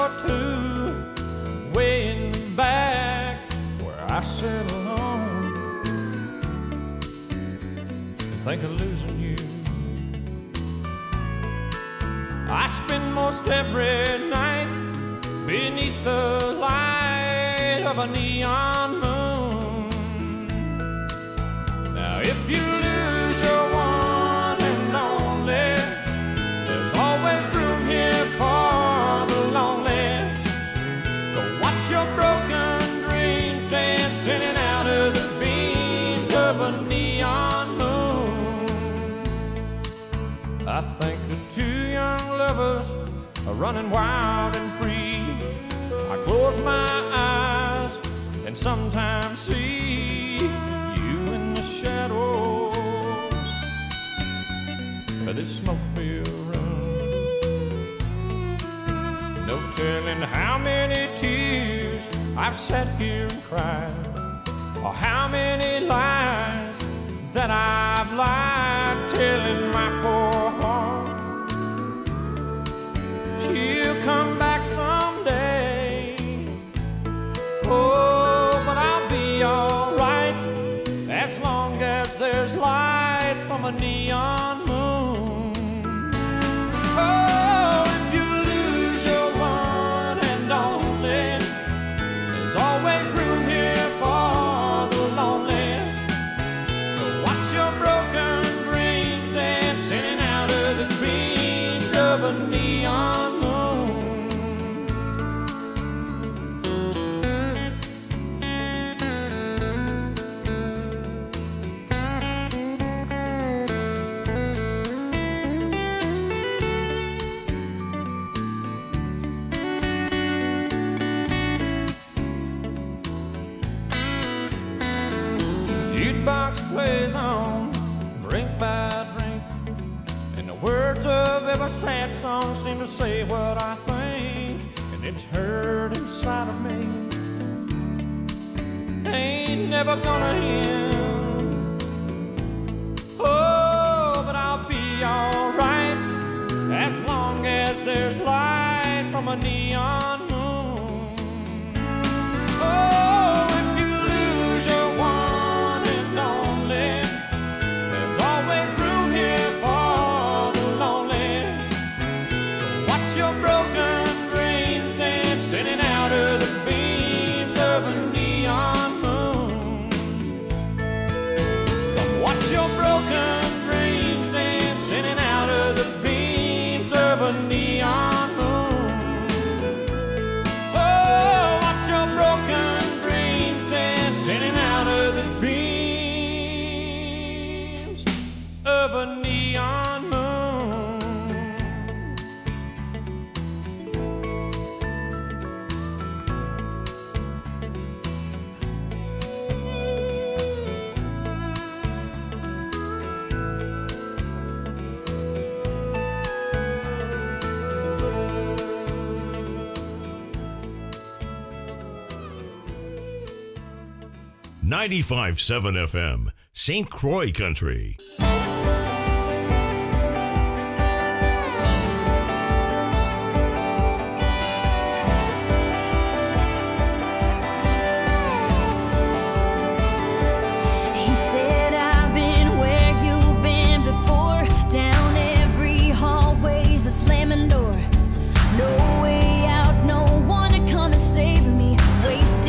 or two, way in the back where I sit alone and think of losing you. I spend most every night beneath the light of a neon moon. Now if you lose your one and only, there's always room here for the lonely. Go watch your broken dreams dance in and out of the beams of a neon moon. I think of two young lovers are running wild and free. I close my eyes and sometimes see you in the shadows of this smoke-filled room. No telling how many tears I've sat here and cried, or how many lies that I've lied, telling my poor heart she'll come back someday. Oh, but I'll be alright as long as there's light from a neon moon. Oh, if you lose your one and only, there's always room here for the lonely. So watch your broken dreams dance in and out of the dreams of a neon moon. Jukebox plays on, drink by drink, and the words of every sad song seem to say what I think, and it's hurt inside of me. Ain't never gonna end. Oh, but I'll be alright as long as there's light from a neon moon. Oh, if you lose your one and only, there's always room here for the lonely. Watch your broken dreams dance in and out of the beams of a neon moon. Watch your broken dreams dance in and out of the beams of a neon moon. Oh, watch your broken dreams dance in and out of the beams of a neon moon. 95.7 FM, St. Croix Country.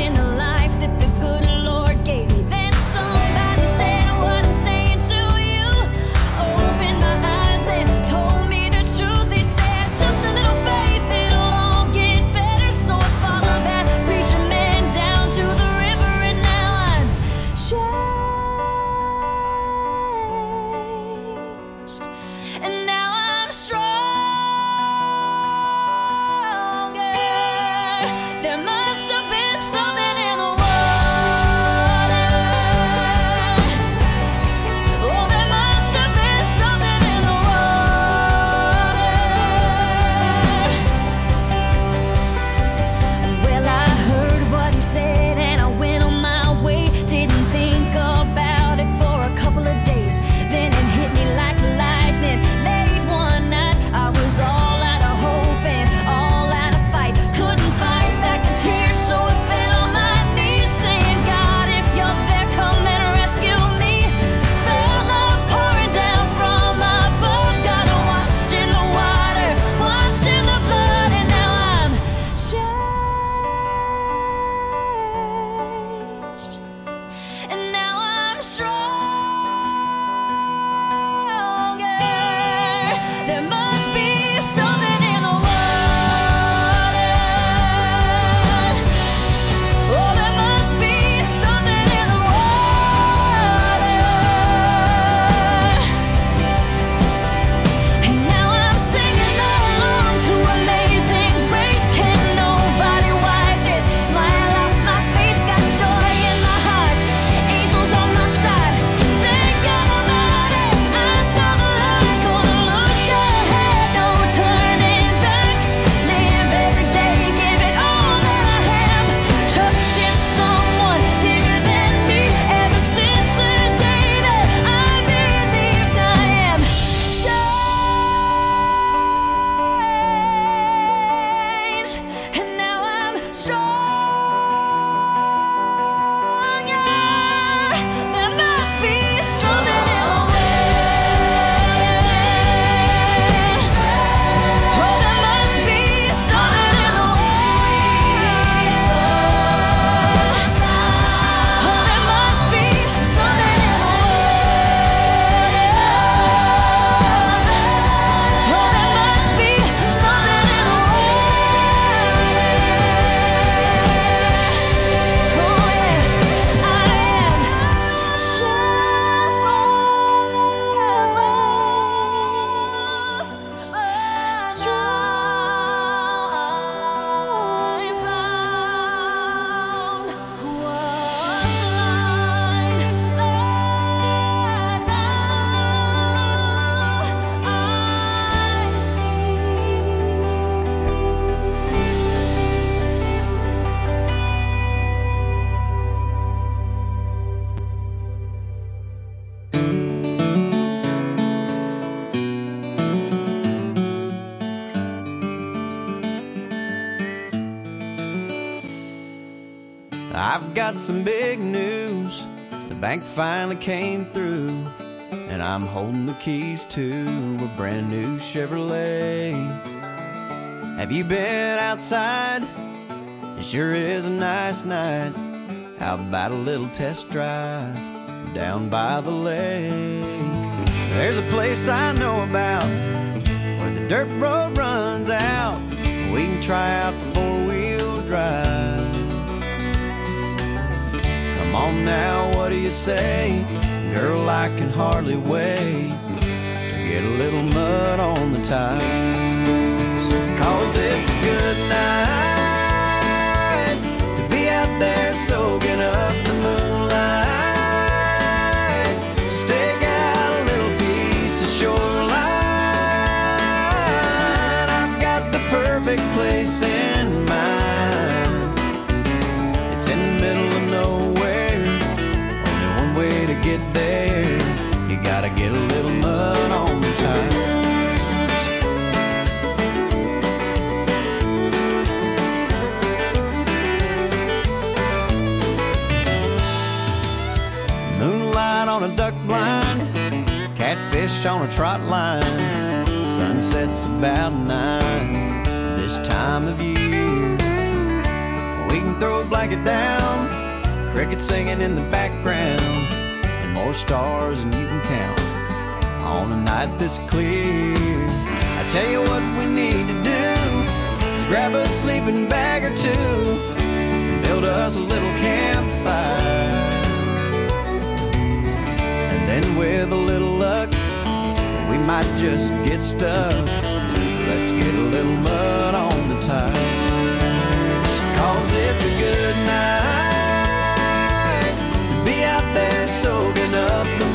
Then somebody said what I'm saying to you. I've got some big news. The bank finally came through, and I'm holding the keys to a brand new Chevrolet. Have you been outside? It sure is a nice night. How about a little test drive down by the lake? There's a place I know about where the dirt road runs out. We can try out the four-wheel drive. Come on now, what do you say? Girl, I can hardly wait to get a little mud on the tires. 'Cause it's a good night to be out there soaking up the moonlight. Stake out a little piece of shoreline. I've got the perfect place in mind. It's in the middle of nowhere. Only one way to get there. You gotta get a little mud on the tires. Moonlight on a duck blind, catfish on a trot line. Sunset's about 9 this time of year. We can throw a blanket down, crickets singing in the background, and more stars than you can count on a night this clear. I tell you what we need to do is grab a sleeping bag or two and build us a little campfire. And then with a little luck, we might just get stuck. Let's get a little mud on the tires. 'Cause it's a good night to be out there soaking up the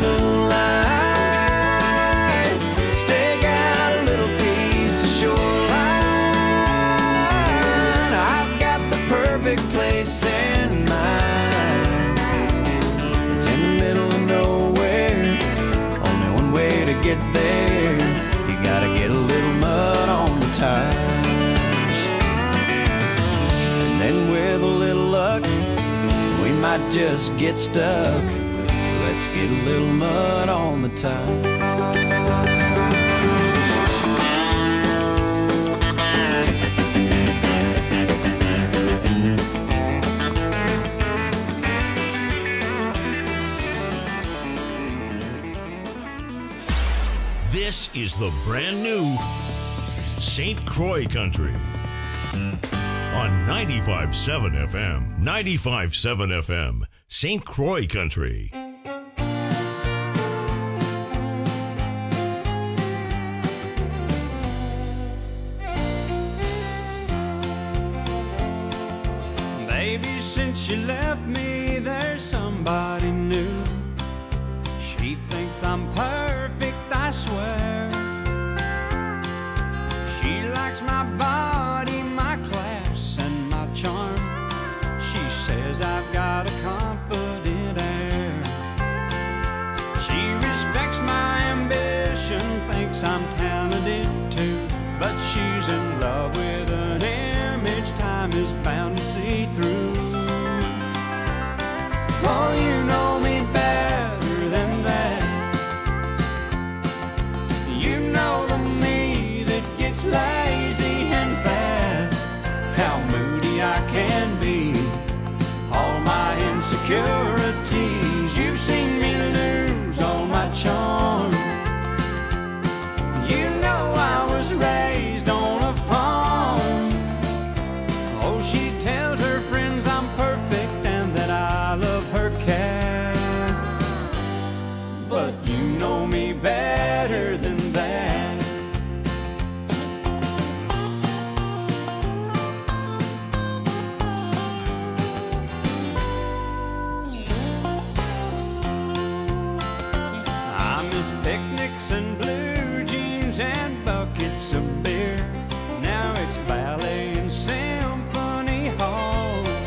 moonlight. Stake out a little piece of shoreline. I've got the perfect place in mind. It's in the middle of nowhere. Only one way to get there. You gotta get a little mud on the tires. And then with a little luck, we might just get stuck. Let's get a little mud on the tires. This is the brand new St. Croix Country on 95.7 FM. 95.7 FM, St. Croix Country. Baby, since you left me, there's somebody new. She thinks I'm perfect, I swear. She likes my body, my class, and my charm. She says I've got a confident air. She respects my ambition, thinks I'm talented too. But she's in love with an image time is bound to see through. Oh, you know me better than that. You know the me that gets lazy and fat. How moody I can be, all my insecurities. You've seen me lose all my charm. You know I was raised on a farm. Oh, she tells her friends I'm perfect and that I love her cat. But you know me better than that. I miss picnics and blue jeans and buckets of beer. Now it's ballet and symphony halls.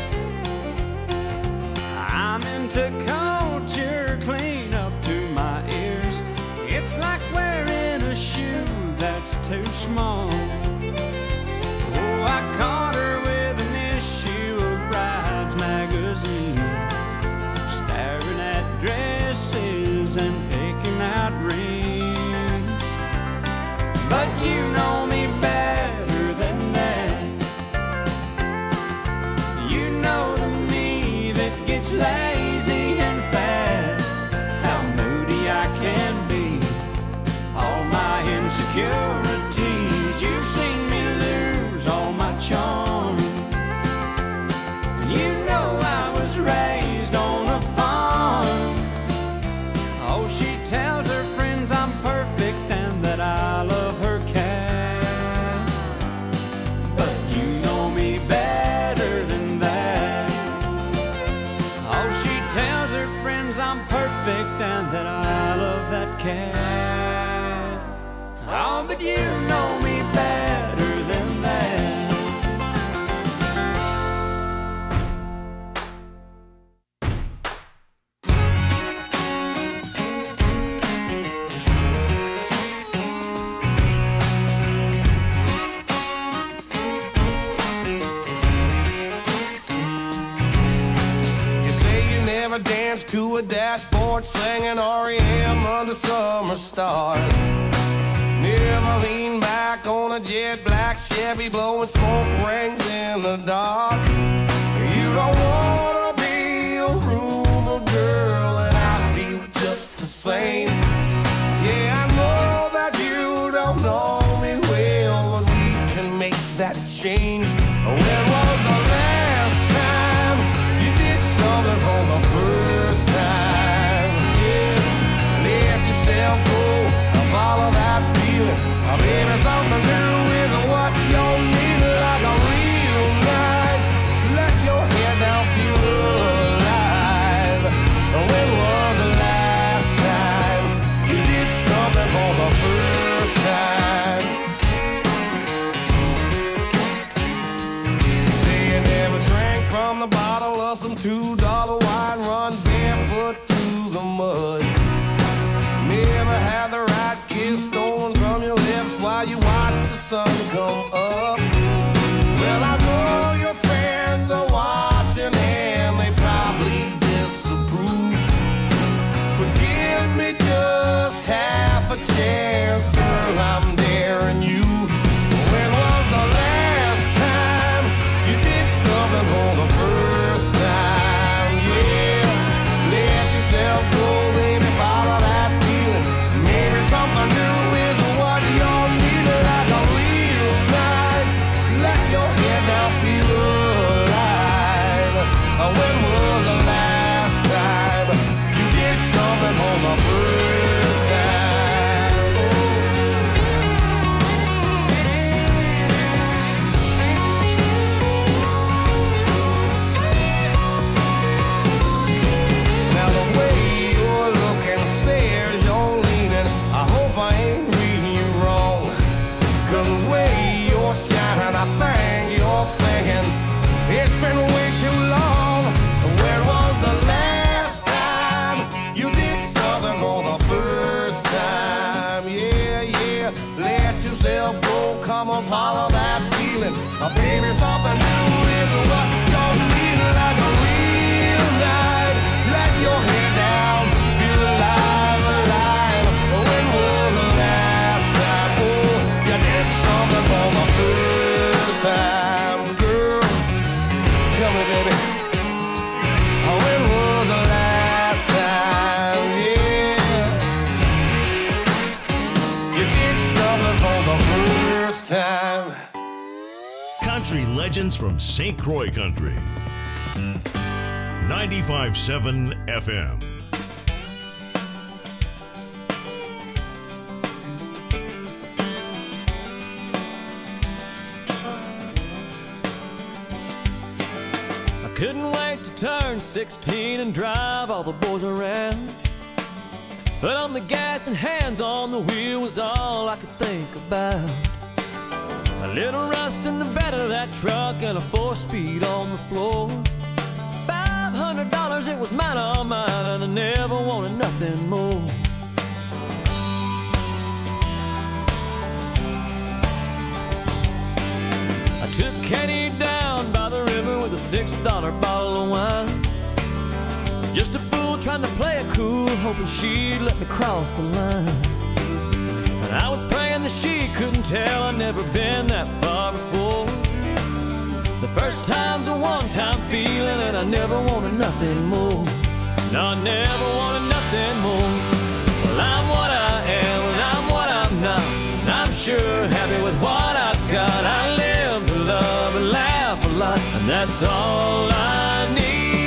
lazy and fat, how moody I can be. All my insecurities, you've seen me lose all my charm. You know I was raised on a farm. Oh, she tells her friends I'm perfect and that I love her cat. But you know me better than that. Oh, she tells her friends I'm perfect and that I love that cat. Oh, but you know me better than that. Dance to a dashboard singing REM under summer stars. Never lean back on a jet black Chevy blowing smoke rings in the dark. You don't wanna be a rumor girl, and I feel just the same. Yeah, I know that you don't know me well, but we can make that change. When was the last time you did something for the first time? Yeah, let yourself go and follow that feeling. Baby, something new is what you need, like a real night. Let your head down, feel alive. When was the last time you did something for the first time? Say you never drank from the bottle of some $2 wine, run barefoot through the mud. Never had the right kiss stolen from your lips while you watch the sun come up. Well, I know your friends are watching and they probably disapprove, but give me just half a chance, girl, I'm daring you. When was the last time you did something for the first time? Yeah, let yourself go, baby, follow that feeling. Maybe something new is what you'll need, like a real night. Let your head down, feel alive. When was the last time you did something for the first time? Now the way you're looking says you're leaning. I hope I ain't reading you wrong, 'cause the way you're shining, I think you're thinking it's been way too long. When was the last time you did something for the first time? Yeah, yeah, let yourself go, come on, follow that feeling. Baby, something new is what you're needing, like a real night. Let your head down, feel alive, alive. When was the last time, oh, you did something for the first time, girl? Tell me, baby, when was the last time, yeah, you did something for the first time? Country legends from St. Croix Country. 95.7 FM. I couldn't wait to turn 16 and drive all the boys around. Foot on the gas and hands on the wheel was all I could think about. A little rust in the bed of that truck and a 4-speed on the floor. $500, it was mine, all mine, and I never wanted nothing more. I took Kenny down by the river with a $6 bottle of wine. Just a fool trying to play it cool, hoping she'd let me cross the line. And I was praying that she couldn't tell I'd never been that far before. The first time's a one-time feeling, and I I never wanted nothing more. No, I never wanted nothing more. Well, I'm what I am and I'm what I'm not, and I'm sure happy with what I've got. I live to love and laugh a lot, and that's all I need.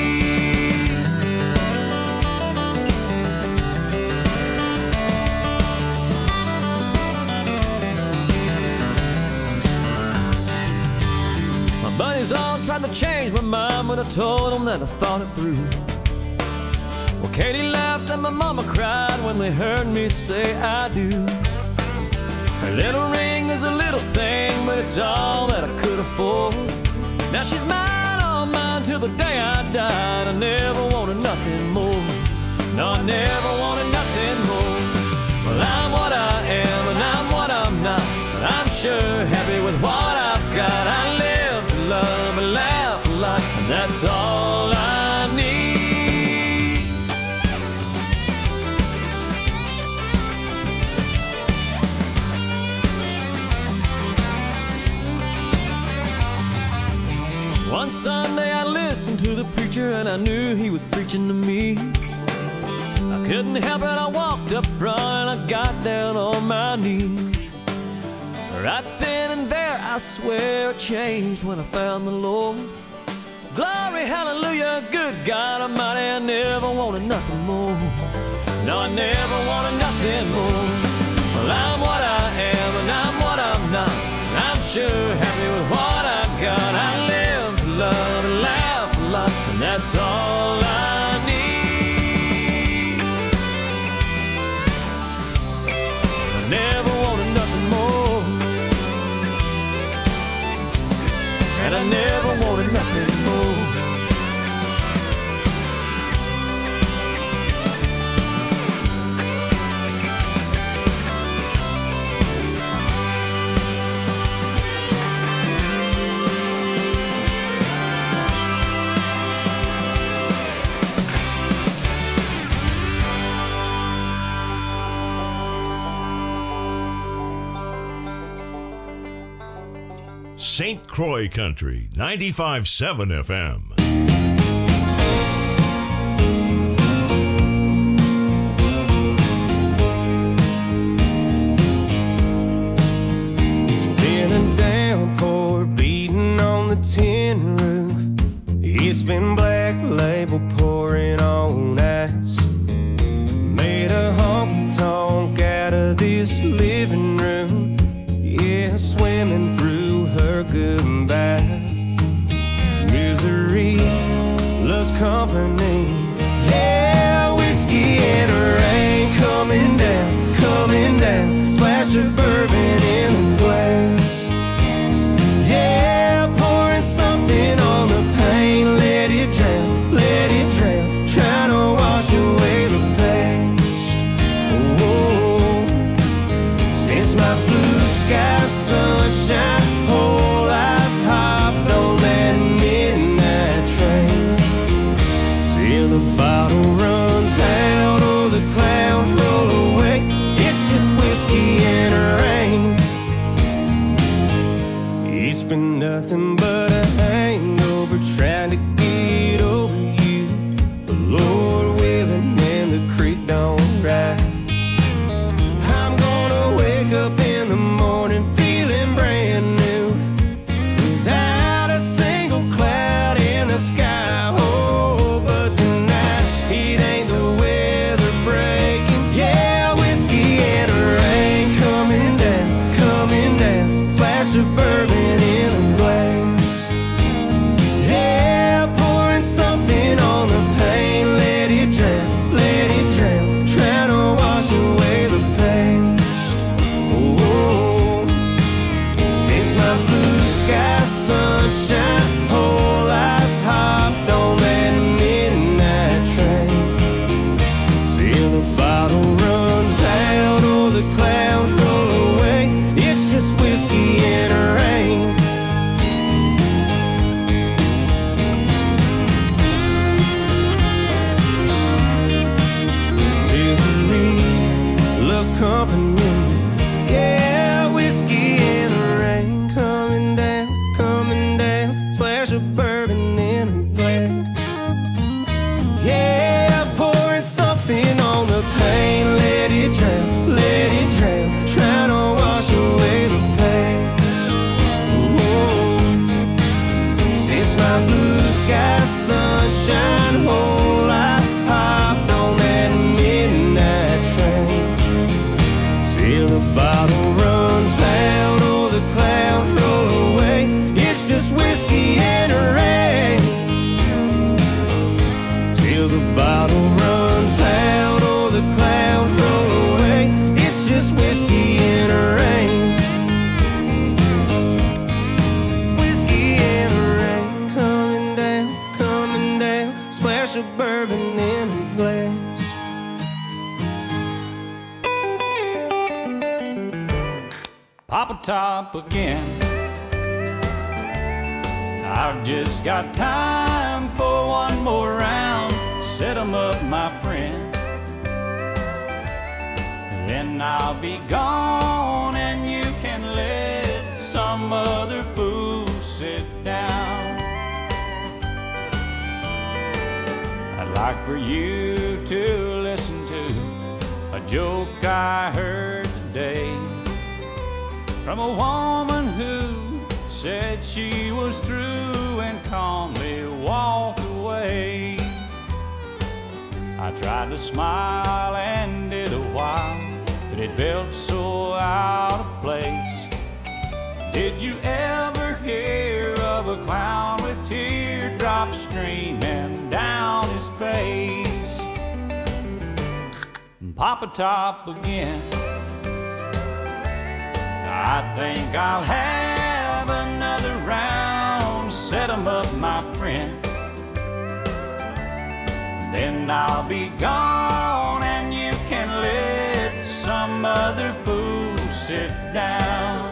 Buddies all tried to change my mind, but I told them that I thought it through. Well, Katie laughed and my mama cried when they heard me say I do. Her little ring is a little thing, but it's all that I could afford. Now she's mine, all mine, till the day I died. I never wanted nothing more. No, I never wanted nothing more. Well, I'm what I am and I'm what I'm not, but I'm sure happy with what I've got. I live to love and laugh a lot, and that's all I need. One Sunday I listened to the preacher and I knew he was preaching to me. I couldn't help it, I walked up front and I got down on my knees. Right then and there, I swear it changed when I found the Lord. Glory, hallelujah, good God Almighty, I never wanted nothing more. No, I never wanted nothing more. Well, I'm what I am and I'm what I'm not, and I'm sure happy with what I've got. I live to love and laugh a lot, and that's all I need. I never wanted nothing more, and I never wanted nothing more. St. Croix Country, 95.7 FM. It's been a downpour beating on the tin roof. It's been Black Label pouring on ice. Made a honky-tonk out of this living room. Yeah, swimming through her goodbye. Misery loves company. Yeah, whiskey and rain coming down, coming down. Splash of bourbon in the glass. Yeah, pouring something on the pain. Let it drown, let it drown. Trying to wash away the past. Oh, since my blue sky sunshine, whole life hopped on that midnight train. Till the bottle runs out or the clouds roll away. It's just whiskey and rain. It's been nothing but a hangover trying to get over you. The Lord willing and the creek don't rise. I'm gonna wake up in the morning feeling brand new, without a single cloud in the sky. Oh, but tonight it ain't the weather breaking. Yeah, whiskey and rain coming down, coming down. Splash of bourbon in the glass. Yeah, sky, sunshine, whole I hopped on that midnight train till the bottle runs out, oh the clouds roll away. It's just whiskey and rain till the bottle runs out, oh the clouds roll away. It's just whiskey and rain. Of bourbon in a glass. Papa Top again. I've just got time for one more round. Set 'em up, my friend. Then I'll be gone and you can let some other fool sit down. I'd like for you to listen to a joke I heard today from a woman who said she was through and calmly walked away. I tried to smile and did a while, but it felt so out of place. Did you ever hear of a clown with teardrops streaming down his face? Papa Top again. I think I'll have another round. Set 'em up, my friend. Then I'll be gone and you can let some other fool sit down.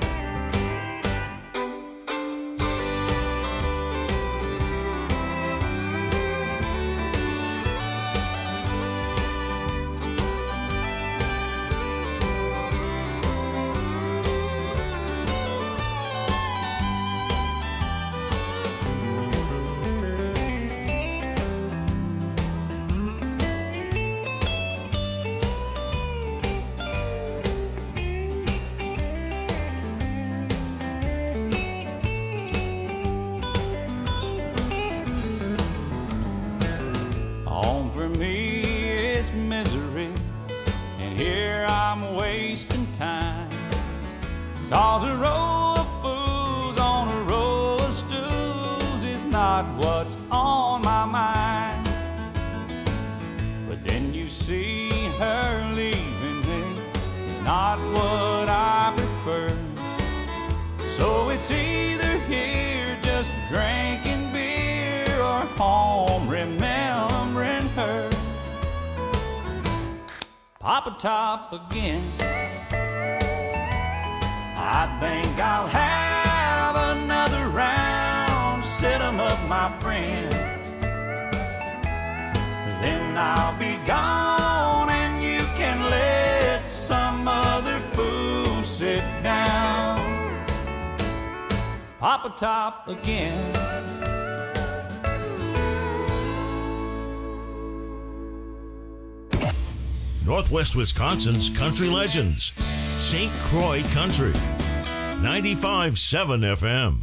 Cause a row of fools on a row of stools is not what's on my mind. But then you see her leaving me is not what I prefer. So it's either here just drinking beer or home remembering her. Papa Top again. I think I'll have another round. Set 'em up, my friend. Then I'll be gone and you can let some other fool sit down. Papa Top again. Northwest Wisconsin's Country Legends. St. Croix Country. 95.7 FM.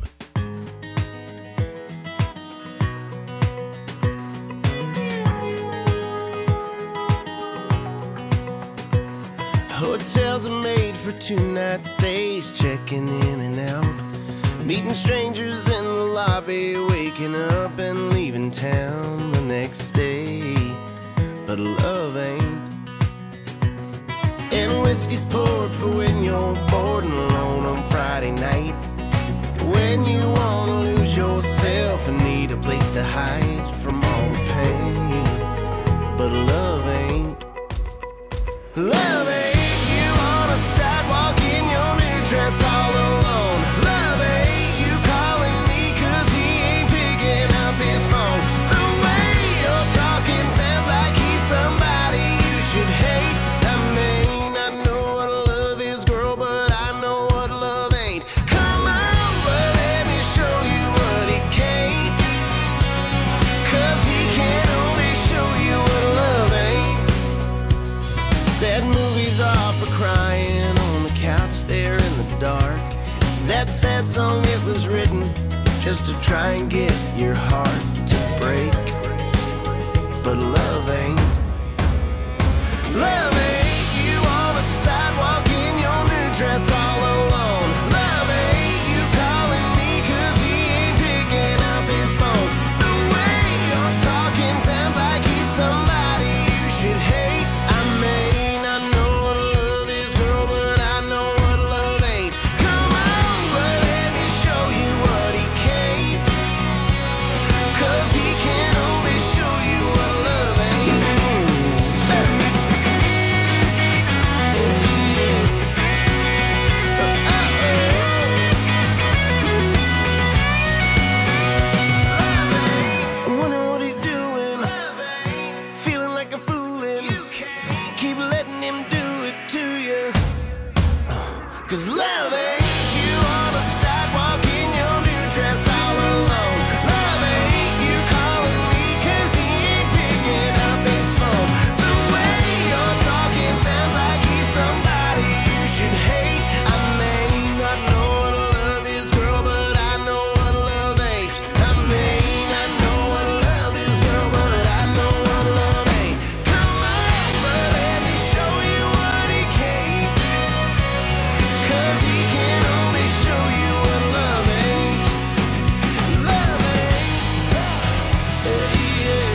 Hotels are made for 2-night stays, checking in and out, meeting strangers in the lobby, waking up and leaving town the next day. But love ain't. And whiskey's poured for when you're bored and alone on Friday night, when you wanna lose yourself and need a place to hide from all the pain. But love ain't. Love ain't you on a sidewalk in your new dress all alone. Love ain't you calling me 'cause he ain't picking up his phone. The way you're talking sounds like he's somebody you should hate. Crying on the couch there in the dark. That sad song, it was written just to try and get your heart to break. But love ain't. Love ain't you on a sidewalk in your new dress all alone. Love ain't you calling me 'cause he ain't picking up his phone. The way you're talking sounds like he's somebody you should hate. I may not know what love is, girl, but I know what love ain't. Come on, but let me show you what he can't. 'Cause he can only show you what love ain't. I wonder what he's doing, feeling like a foolin'. Keep letting him do it to you. 'Cause love ain't you on a sidewalk in your new dress all alone. Love ain't you calling me 'cause he ain't picking up his phone. The way you're talking sounds like he's somebody you should hate. I may not know what love is, girl, but I know what love ain't. I may not know what love is, girl, but I know what love ain't. Come on, but let me show you what he can't. 'Cause he can only show you what love ain't. Love ain't. Yeah.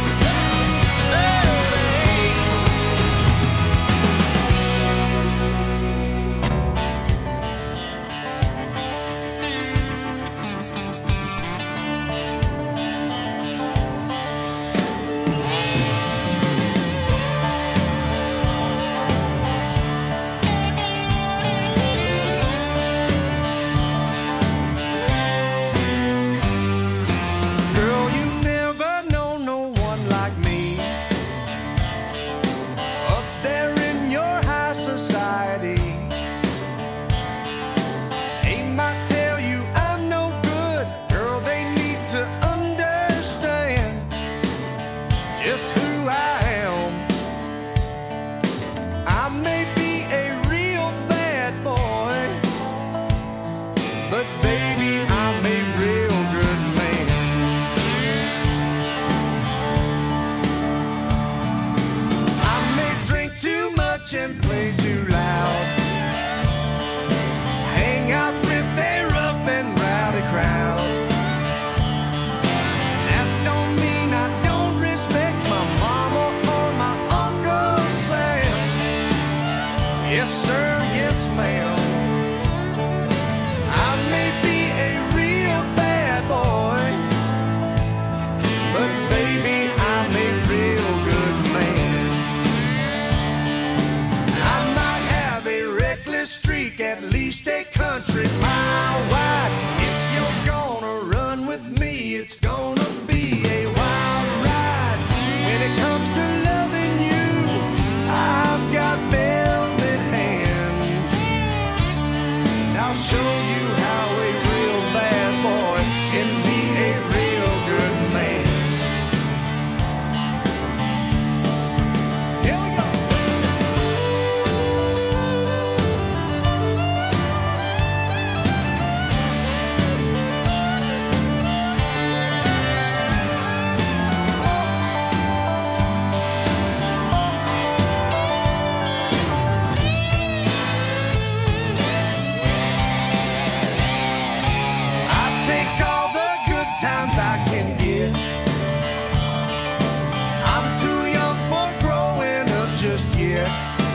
Love ain't. Girl, you never know no one like me. Up there in your high society. They might tell you I'm no good. Girl, they need to understand just who I am. I may be a real bad boy, but baby, I'm a real good man. I may drink too much and play too loud, hang out with a rough and rowdy crowd. That don't mean I don't respect my mama or my Uncle Sam. Yes, sir, yes, ma'am. I may be a real bad boy, but baby, I'm a real good man. I might have a reckless streak, at least a country mile wide. If you're gonna run with me, it's gonna be a wild ride. When it comes to loving you, I've got velvet hands. And I'll show you how a real bad boy can be a real good man. Here we go. I take all the good times I can get. I'm too young for growing up just yet.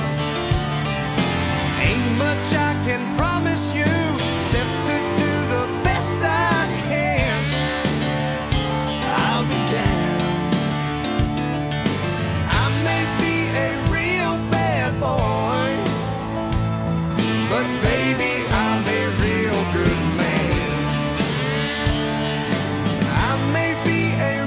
Ain't much I can promise you except to do the best I can. I'll be down. I may be a real bad boy, but baby, I'm a real good man. I may be a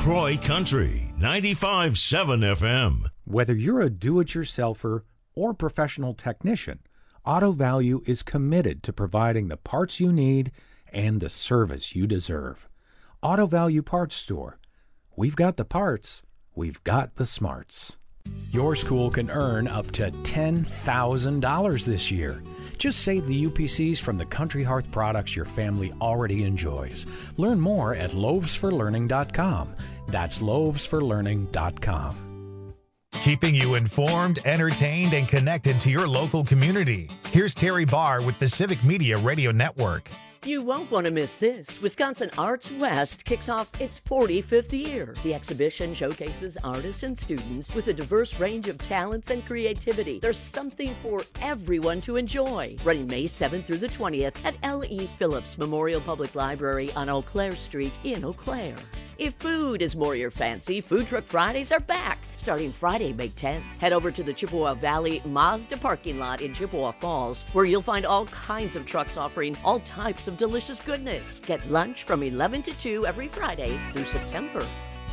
Croix Country 95.7 FM. Whether you're a do-it-yourselfer or professional technician, Auto Value is committed to providing the parts you need and the service you deserve. Auto Value Parts Store. We've got the parts. We've got the smarts. Your school can earn up to $10,000 this year. Just save the UPCs from the Country Hearth products your family already enjoys. Learn more at loavesforlearning.com. That's loavesforlearning.com. Keeping you informed, entertained, and connected to your local community. Here's Terry Barr with the Civic Media Radio Network. You won't want to miss this. Wisconsin Arts West kicks off its 45th year. The exhibition showcases artists and students with a diverse range of talents and creativity. There's something for everyone to enjoy. Running May 7th through the 20th at L.E. Phillips Memorial Public Library on Eau Claire Street in Eau Claire. If food is more your fancy, Food Truck Fridays are back. Starting Friday, May 10th, head over to the Chippewa Valley Mazda parking lot in Chippewa Falls, where you'll find all kinds of trucks offering all types of delicious goodness. Get lunch from 11 to 2 every Friday through September.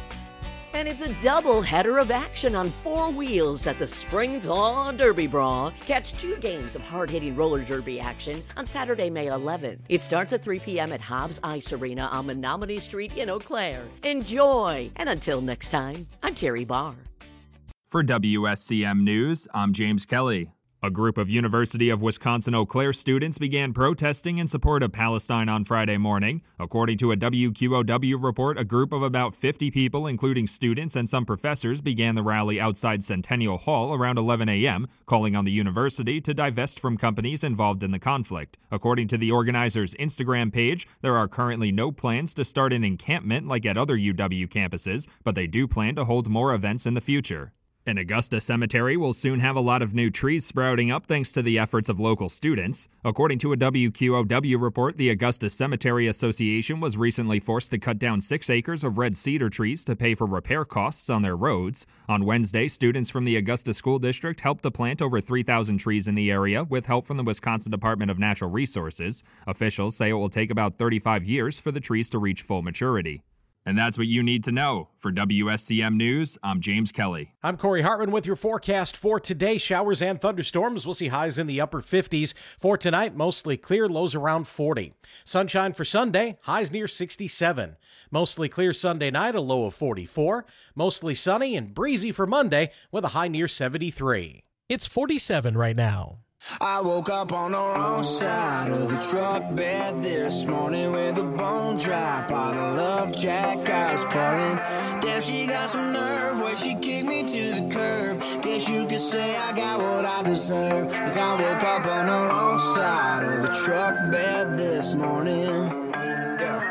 And it's a double header of action on 4 wheels at the Spring Thaw Derby Brawl. Catch 2 games of hard-hitting roller derby action on Saturday, May 11th. It starts at 3 p.m. at Hobbs Ice Arena on Menominee Street in Eau Claire. Enjoy! And until next time, I'm Terry Barr. For WSCM News, I'm James Kelly. A group of University of Wisconsin-Eau Claire students began protesting in support of Palestine on Friday morning. According to a WQOW report, a group of about 50 people, including students and some professors, began the rally outside Centennial Hall around 11 a.m., calling on the university to divest from companies involved in the conflict. According to the organizers' Instagram page, there are currently no plans to start an encampment like at other UW campuses, but they do plan to hold more events in the future. An Augusta cemetery will soon have a lot of new trees sprouting up thanks to the efforts of local students. According to a WQOW report, the Augusta Cemetery Association was recently forced to cut down 6 acres of red cedar trees to pay for repair costs on their roads. On Wednesday, students from the Augusta School District helped to plant over 3,000 trees in the area with help from the Wisconsin Department of Natural Resources. Officials say it will take about 35 years for the trees to reach full maturity. And that's what you need to know. For WSCM News, I'm James Kelly. I'm Corey Hartman with your forecast for today. Showers and thunderstorms. We'll see highs in the upper 50s. For tonight, mostly clear, lows around 40. Sunshine for Sunday, highs near 67. Mostly clear Sunday night, a low of 44. Mostly sunny and breezy for Monday with a high near 73. It's 47 right now. I woke up on the wrong side of the truck bed this morning with a bone dry bottle of Jack I was pouring. Damn, she got some nerve where she kicked me to the curb. Guess you could say I got what I deserve, 'cause I woke up on the wrong side of the truck bed this morning. Yeah.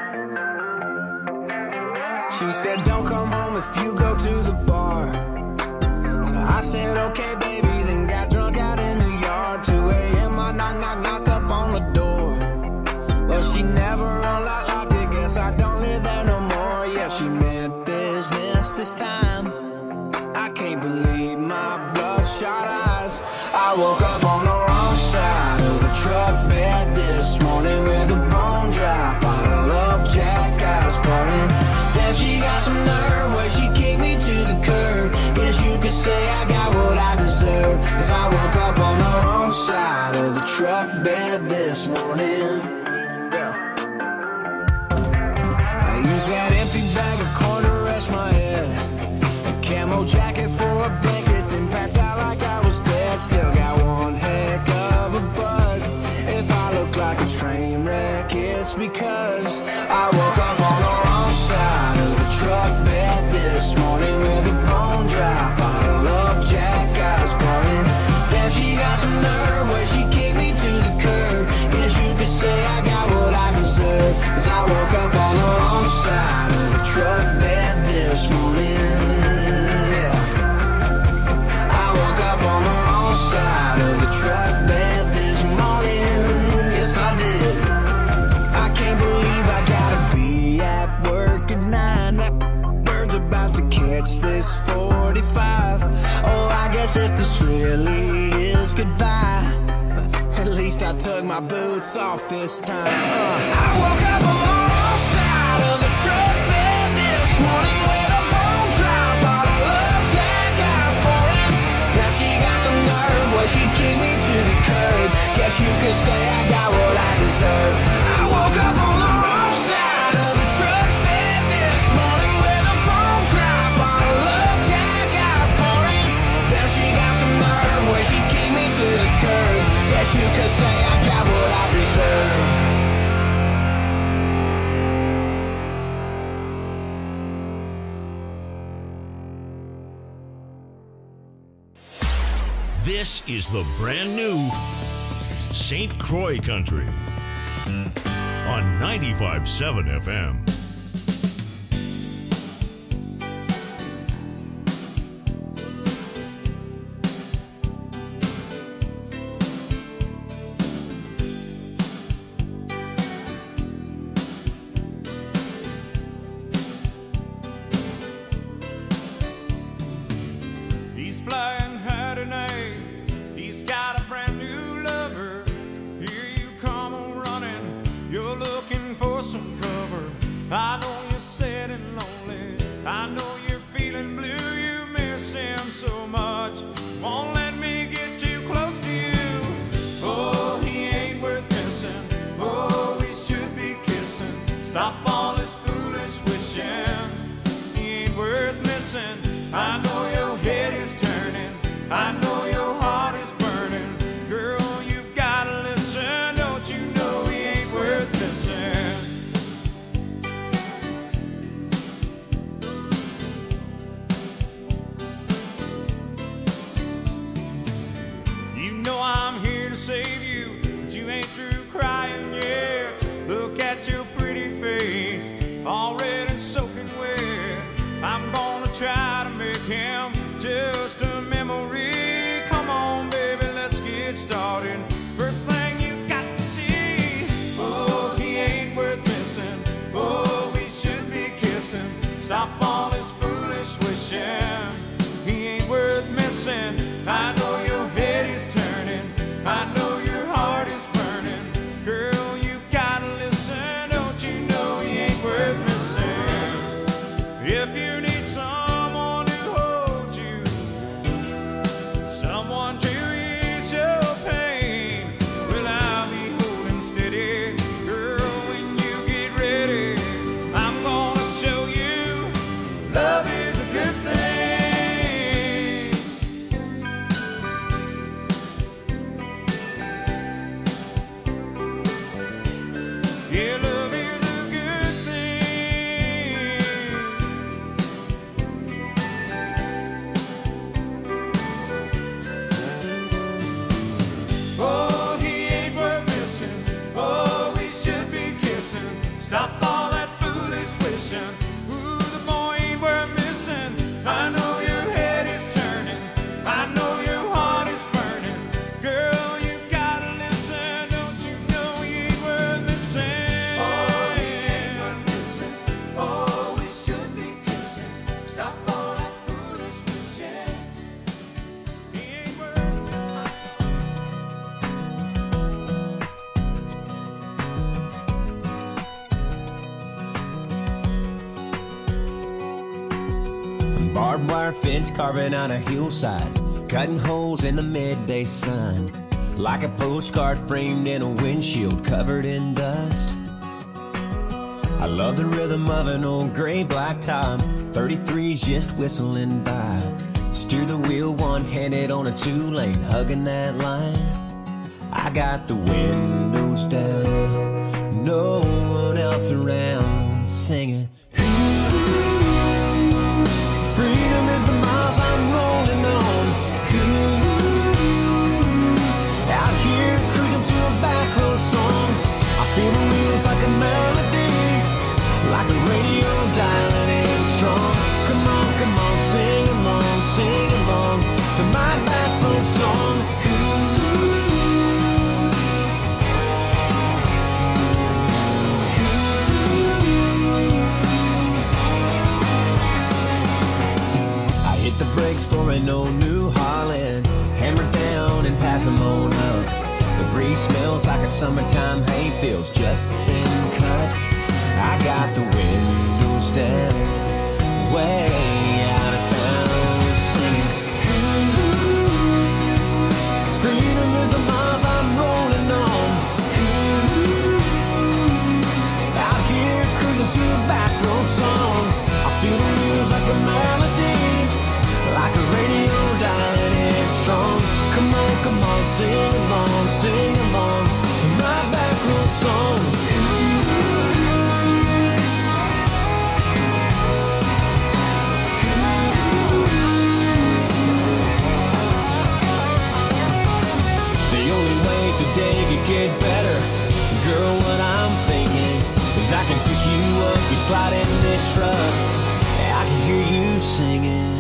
She said don't come home if you go to the bar. So I said okay baby, then got drunk out in the yard. 2 a.m. I knock up on the door. Well, she never unlocked it, guess I don't live there no more. Yeah, she meant business this time. I can't believe my bloodshot eyes. I woke up on the wrong side of the truck bed this morning with a bone dry bottle of Jack I was pouring. Damn, she got some nerve where she kicked me to the curb. Guess you could say I got what I deserve, 'cause I woke up on the wrong side of the truck bed this morning. Yeah. I used that empty bag of corn to rest my head, a camo jacket for a blanket, then passed out like I was dead. Still got one heck of a buzz. If I look like a train wreck, it's because I woke up on the wrong side of the truck bed this morning with a bone dry bottle of Jack I was pouring. Damn, she got some nerve where she kicked me to the curb. Guess you could say I got what I deserve, 'cause I woke up on the wrong side of the truck bed this morning. Yeah. I woke up on the wrong side of the truck bed this morning. Yes, I did. I can't believe I gotta be at work at 9. That bird's about to catch this 45. Oh, I guess if this really is goodbye, at least I took my boots off this time. I woke up on the wrong side of the truck bed this morning with a This is the brand new St. Croix Country on 95.7 FM. He's flying high tonight. He's got a brand new lover. Here you come running. You're looking for some cover. I know you're sad and lonely. I know you're feeling blue. You miss him so much. Won't let me get too close to you. Oh, he ain't worth missing. Oh, we should be kissing. Stop all this foolish wishing. He ain't worth missing. I know your head is turning. I know your heart is burning. Girl, you gotta listen. Don't you know he ain't worth missing? You know I'm here to save you, but you ain't through crying yet. Look at your pretty face, all red and soaking wet. I'm gonna try to make him just a memory. Come on, baby, let's get started. First thing you got to see. Oh, he ain't worth missing. Oh, we should be kissing. Stop all this foolish wishing. He ain't worth missing. I know your head is turning. I know your heart is burning. Girl, you gotta listen. Don't you know he ain't worth missing? If you need someone to hold you, someone to ease your pain, well, I'll be holding steady. Girl, when you get ready, I'm gonna show you love is a good thing. Yeah, love is a good thing. Oh, he ain't worth missing. Oh, we should be kissing. Stop all that foolish wishing. Ooh, the boy ain't worth missing. I know your head is turning. I know your heart is burning. Girl, you gotta listen. Don't you know he ain't worth missing? Oh, he ain't worth missing. Oh, we should be kissing. Stop all that foolish wishing. He ain't worth missing. Barbed wire fence carving on a hillside, cutting holes in the midday sun, like a postcard framed in a windshield covered in dust. I love the rhythm of an old gray blacktop, 33's just whistling by. Steer the wheel one-handed on a two-lane, hugging that line. I got the windows down, no one else around, singing. Freedom is the miles I'm rolling on. Out here cruising to a back road song. I feel the wheels like a melody, like a radio dialing in strong. Come on, sing along to my back road song. The brakes for an old New Holland, hammer down and pass them on up. The breeze smells like a summertime hayfield's just been cut. I got the windows down, way out of town, singing. Freedom is the miles I'm rolling on. Out here cruising to a back road song. I feel the wheels like a melody, like a radio dialing in strong. Come on, sing along to my back road song. sliding this truck, I can hear you singing.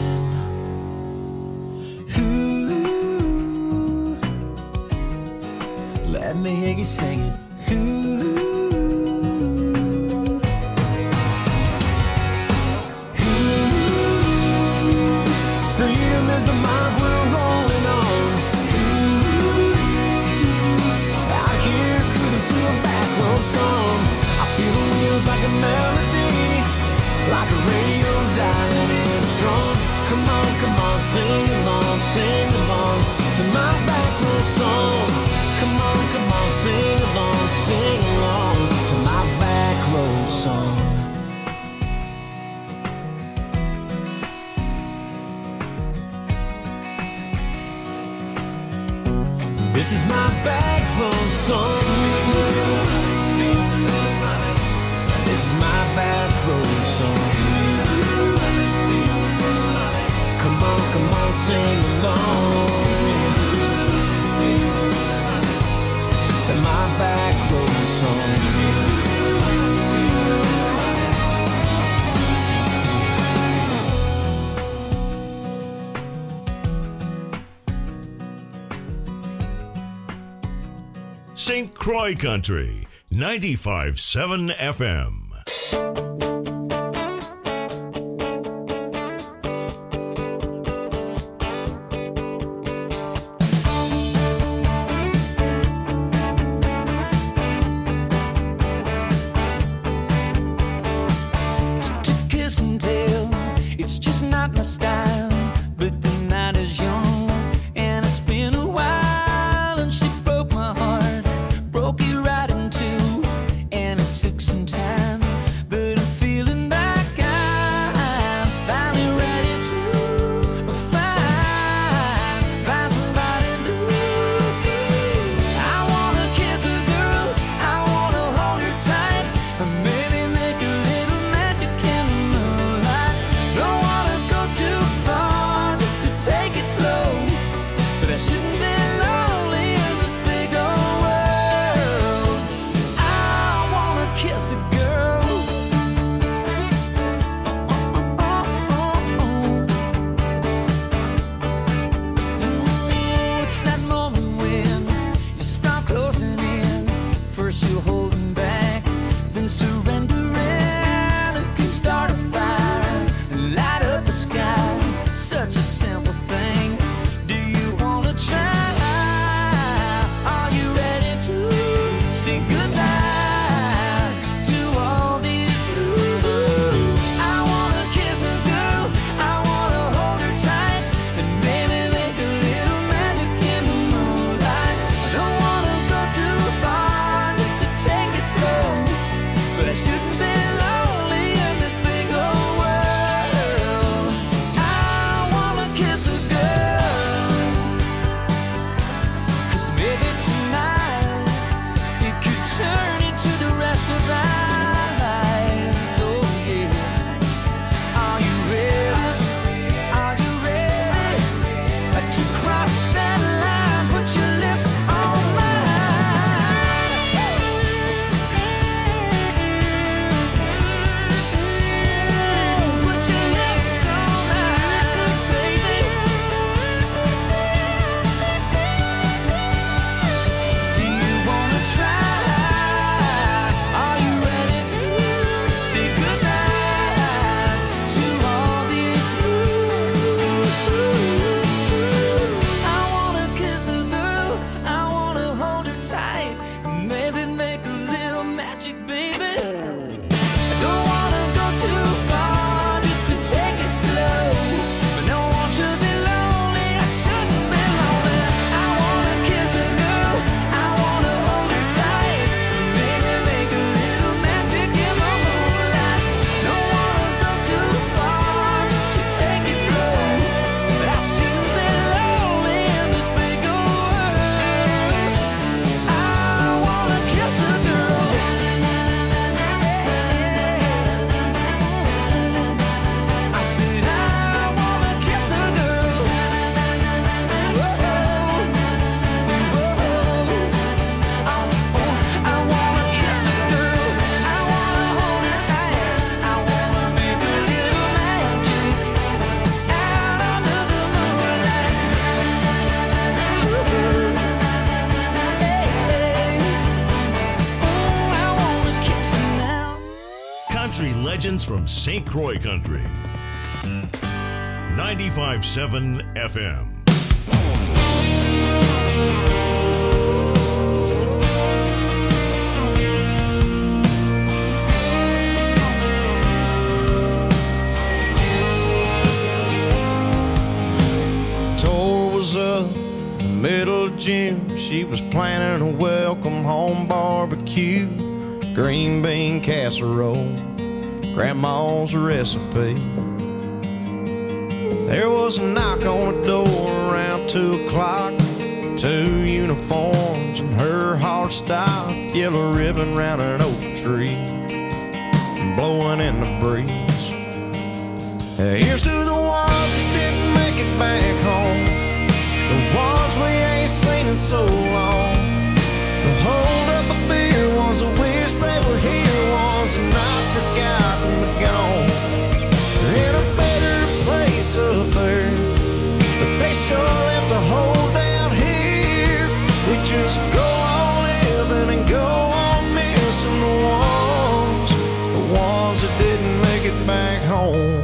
Ooh, let me hear you singing. Ooh. Freedom is the miles we're rolling on. Out here cruising to a back road song. I feel the wheels like a melody, like a radio dialing in strong. Come on, sing along to my back road song. Come on, sing along to my back road song. This is my back road song. This is my back road song. Come on, sing along to my back road song. St. Croix Country, 95.7 FM. To kiss and tell, it's just not my style. But the night is young, and it's been a while, and she broke my heart, broke it right in two, and it took some time, but I'm legends from St. Croix Country. 95.7 FM. Tour was up in the middle of June. She was planning a welcome home barbecue, green bean casserole, grandma's recipe. There was a knock on the door around 2 o'clock. 2 uniforms and her hard style, yellow ribbon round an oak tree, blowing in the breeze. Here's to the ones that didn't make it back home, the ones we ain't seen in so long. The hold up a beer was a wish they were here, was a not forgotten but gone. They're in a better place up there, but they sure left a hole down here. We just go on living and go on missing the ones that didn't make it back home.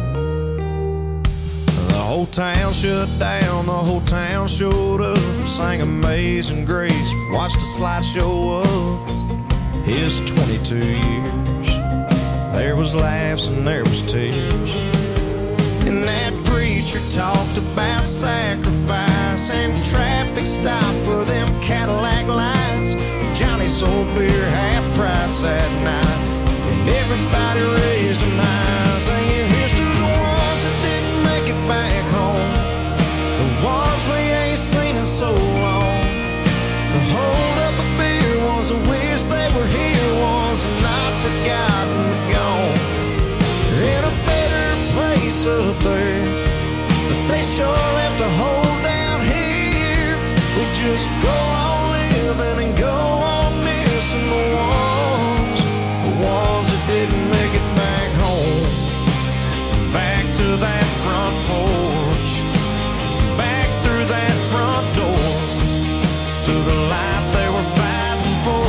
The whole town shut down, the whole town showed up, sang Amazing Grace, watched a slideshow of his 22 years. There was laughs and there was tears, and that preacher talked about sacrifice and traffic stop for them Cadillac lights. Johnny sold beer half price that night, and everybody raised them high, singing here's to the ones that didn't make it back home, the ones we ain't seen in so long. The hold up a beer was a wish they were here, was a not forgotten but gone. They're in a better place up there, but they sure left a hole down here. We just go on living and go on missing the ones that didn't make it back home. Back to that front porch, back through that front door, to the life they were fighting for.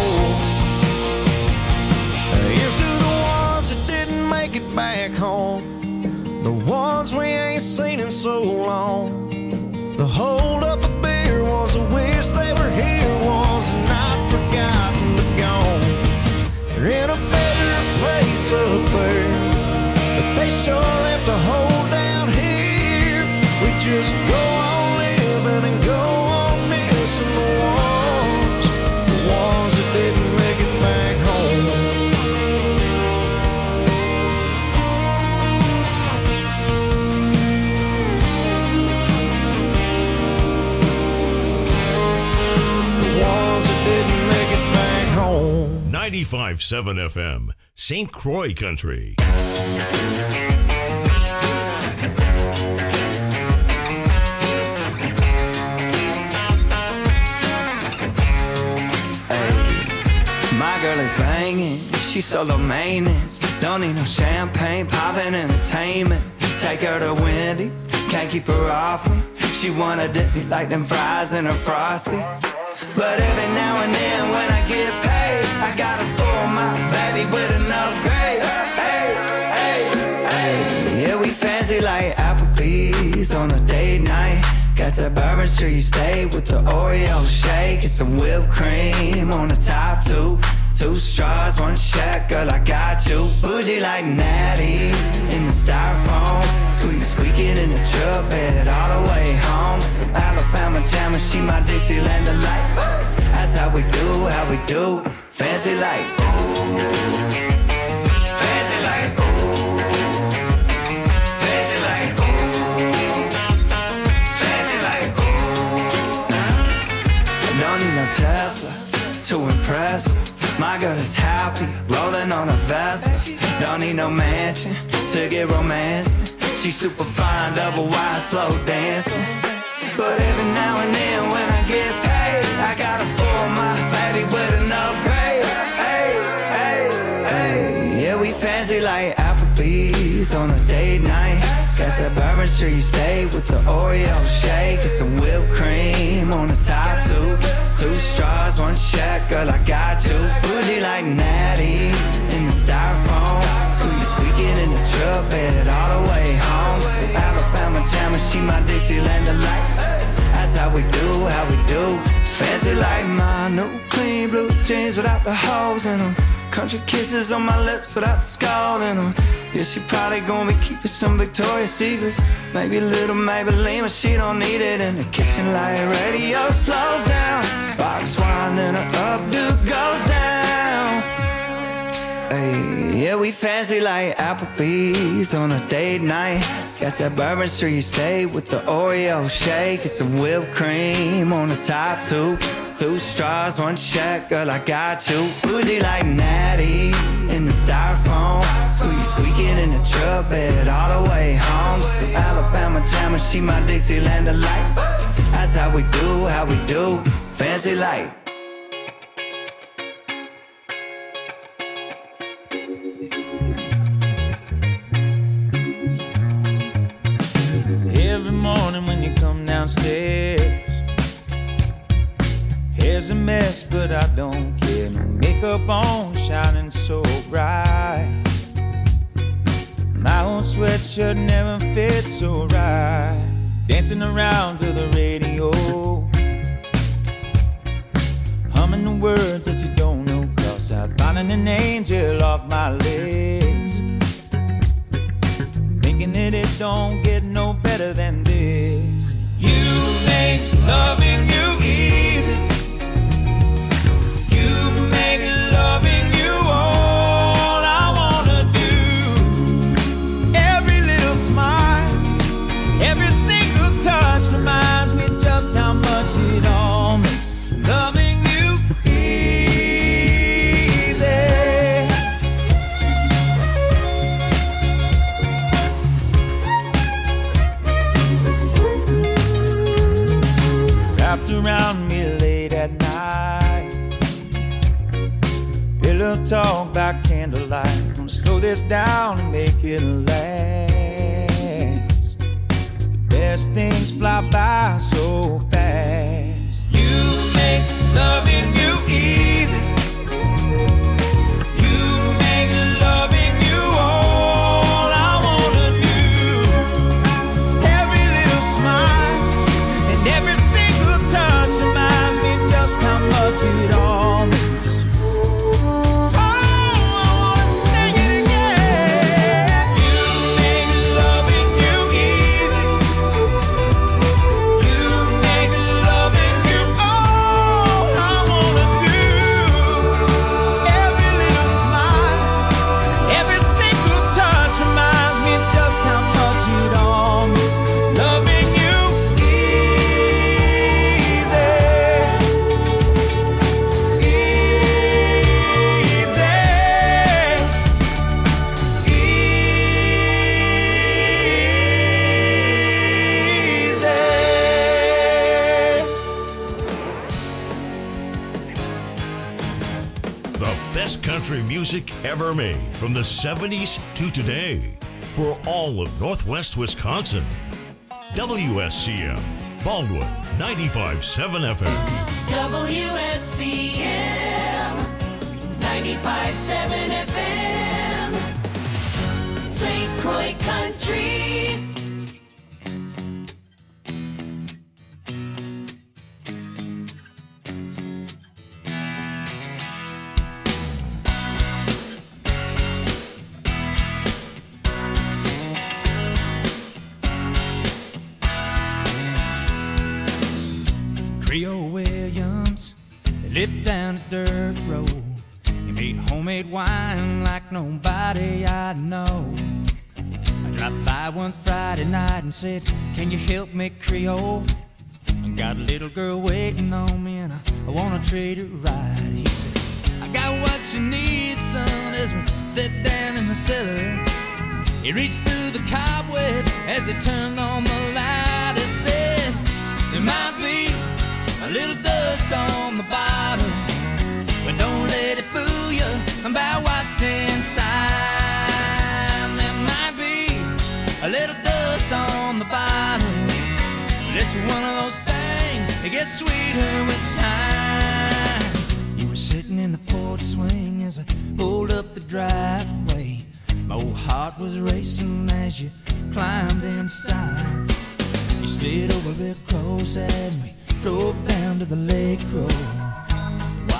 Here's to the ones that didn't make it back home, the ones we ain't seen in so long. The hold up a beer was a wish they were here, was not forgotten but gone. They're in a better place up there, but they sure left a hole down here. We just go on living and go on missing the ones that didn't make it back home. The ones that didn't make it back home. 95.7 FM, St. Croix Country. My girl is banging, she's solo maintenance. Don't need no champagne, poppin' entertainment. Take her to Wendy's, can't keep her off me. She wanna dip me like them fries in her Frosty. But every now and then when I get paid, I gotta spoil my baby with an upgrade. Hey, hey, hey. Yeah, we fancy like Applebee's on a date night. Got that Bourbon Street steak with the Oreo shake and some whipped cream on the top two. 2 straws, 1 check, girl, I got you. Bougie like Natty in the styrofoam, squeaking in the truck bed all the way home. Some Alabama jammer, she my Dixieland delight. That's how we do, fancy like. Fancy like. Fancy like. Fancy like. Don't need no Tesla to impress her. My girl is happy, rolling on a Vespa. Don't need no mansion to get romancing. She's super fine, double wide, slow dancing. But every now and then when I get paid, I gotta spoil my baby with an upgrade. Hey, hey, hey. Yeah, we fancy like Applebee's on a date night. Got that Bourbon Street steak with the Oreo shake and some whipped cream on the top two. 2 straws, 1 check, girl, I got you. Bougie like Natty in the styrofoam, squeaking truck bed all the way home. So Alabama jammer, she my Dixieland delight. That's how we do. Fancy like my new clean blue jeans without the holes in them. Country kisses on my lips without the skull in them. Yeah, she probably gonna be keeping some Victoria's Secrets. Maybe a little Maybelline, but she don't need it. In the kitchen light radio slows down. Box wine, then her updo goes down. Hey, yeah, we fancy like Applebee's on a date night. Got that Bourbon Street steak with the Oreo shake and some whipped cream on the top two. 2 straws, 1 check, girl, I got you. Bougie like Natty in the styrofoam. Squeaking in the truck bed all the way home. So Alabama jammer, she my Dixieland delight. That's how we do. Fancy like. Every morning when you come downstairs, hair's a mess, but I don't care. No makeup on, shining so bright. My old sweatshirt never fits so right. Dancing around to the radio, humming the words that you don't know. Cross out, finding an angel off my list. Thinking that it don't get no better than this. You make loving you easy. You make loving you all I wanna do. Every little smile, every single touch reminds me just how much it all makes loving you easy. Wrapped around me late at night, pillow talk by candlelight. Gonna slow this down and make it last. The best things fly by so fast. You make loving you easy. You make loving you all I wanna do. Every little smile and every single touch reminds me just how much it all means. Oh, I wanna sing it again. You make loving you easy. You make loving you all I wanna do. Every little smile, every single touch reminds me just how much it all means. Loving you The best country music ever made from the 70s to today for all of Northwest Wisconsin. WSCM, Baldwin, 95.7 FM. WSCM 95.7 FM St. Croix Country. Creole Williams, they lived down a dirt road. He made homemade wine like nobody I know. I dropped by one Friday night and said, can you help me, Creole? I got a little girl waiting on me and I wanna treat her right. He said, I got what you need, son, as we stepped down in the cellar. He reached through the cobweb as he turned on the light. He said, there might be a little dust on the bottom, but don't let it fool you about what's inside. There might be a little dust on the bottom, but it's one of those things that gets sweeter with time. You were sitting in the porch swing as I pulled up the driveway. My old heart was racing as you climbed inside. You slid over real close as we drove down to the lake road.